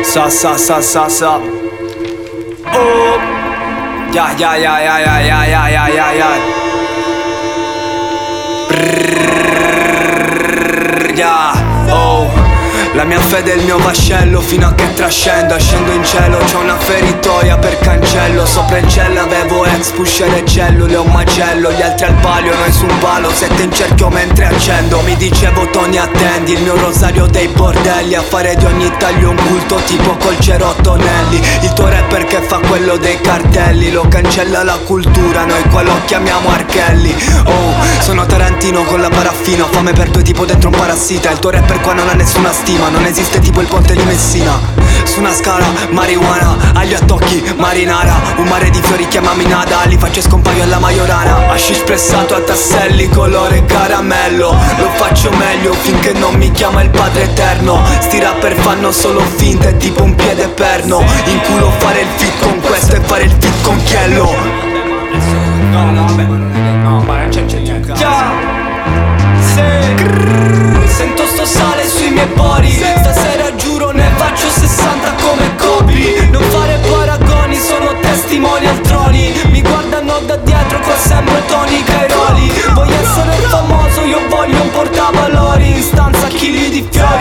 Sa. Oh. Ya. Ya. Oh. La mia fede è il mio vascello fino a che trascendo. Scendo in cielo, c'ho una feritoia per cancello. Sopra il cielo avevo ex, pusher e cellule, un macello. Gli altri al palio, noi su un palo, 7 in cerchio mentre accendo. Mi dicevo Tony attendi, il mio rosario dei bordelli. A fare di ogni taglio un culto tipo col cerotto Nelly. Il tuo rapper che fa quello dei cartelli, lo cancella la cultura, noi qua lo chiamiamo Archelli. Oh, sono Tarantino con la paraffina, ho fame per due tipo dentro un parassita. Il tuo rapper qua non ha nessuna stima, non esiste tipo il ponte di Messina. Su una scala, marijuana, agli attocchi, marinara. Un mare di fiori chiamami nada, li faccio e scompaio alla Majorana. Hashish pressato a tasselli, colore caramello. Lo faccio meglio finché non mi chiama il Padre Eterno. Sti rapper fanno solo finte, tipo un piede perno. In culo fare il fit con questo e fare il fit con Chiello. No, ma c'è Sento sto sale sui miei pori. Stasera giuro ne faccio 60 come Kobe. Non fare paragoni, sono testimoni altroni. Mi guardano da dietro con sempre Tony Cairoli. Voglio essere famoso, io voglio un portavalori. In stanza chili di fiori.